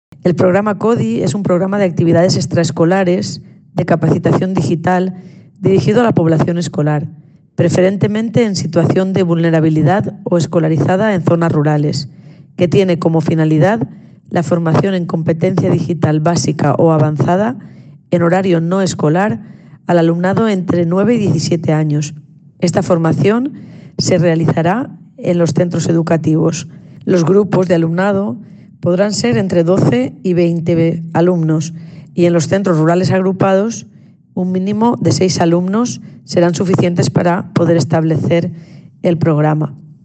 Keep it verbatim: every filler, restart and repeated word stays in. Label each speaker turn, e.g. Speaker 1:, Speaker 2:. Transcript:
Speaker 1: El programa CODI es un programa de actividades extraescolares de capacitación digital dirigido a la población escolar, preferentemente en situación de vulnerabilidad o escolarizada en zonas rurales, que tiene como finalidad la formación en competencia digital básica o avanzada en horario no escolar al alumnado entre nueve y diecisiete años. Esta formación se realizará en los centros educativos. Los grupos de alumnado podrán ser entre doce y veinte alumnos y en los centros rurales agrupados un mínimo de seis alumnos serán suficientes para poder establecer el programa.